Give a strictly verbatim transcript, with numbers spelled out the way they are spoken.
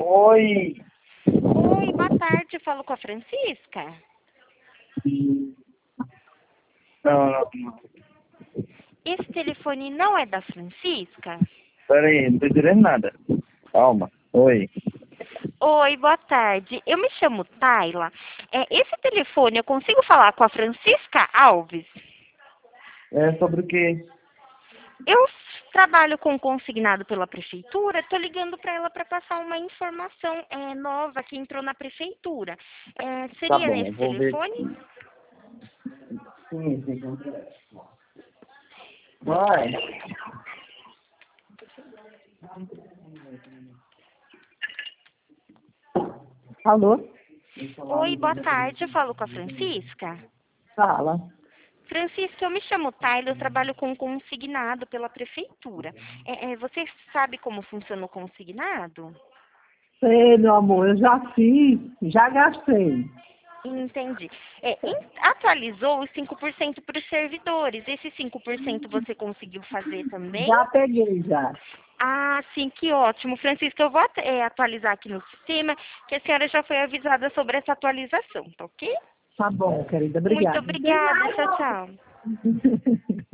Oi. Oi, boa tarde. Eu falo com a Francisca. Não, não, não. Esse telefone não é da Francisca? Pera aí, não tô entendendo nada. Calma. Oi. Oi, boa tarde. Eu me chamo Tayla. É, esse telefone eu consigo falar com a Francisca Alves? É sobre o quê? Eu trabalho com consignado pela prefeitura. Estou ligando para ela para passar uma informação é, nova que entrou na prefeitura. É, Tá seria bom, eu nesse vou ver. telefone? Sim, sim, sim. Vai. Alô? Oi, boa tarde. Eu falo com a Francisca. Fala. Francisca, eu me chamo Tayla, eu trabalho com consignado pela prefeitura. É, é, você sabe como funciona o consignado? Sei, meu amor, eu já fiz, já gastei. Entendi. É, em- atualizou os cinco por cento para os servidores. Esse cinco por cento você conseguiu fazer também? Já peguei, já. Ah, sim, que ótimo. Francisca, eu vou at- é, atualizar aqui no sistema, que a senhora já foi avisada sobre essa atualização, tá ok? Tá bom, querida, Muito obrigada. obrigada. Tchau, tchau.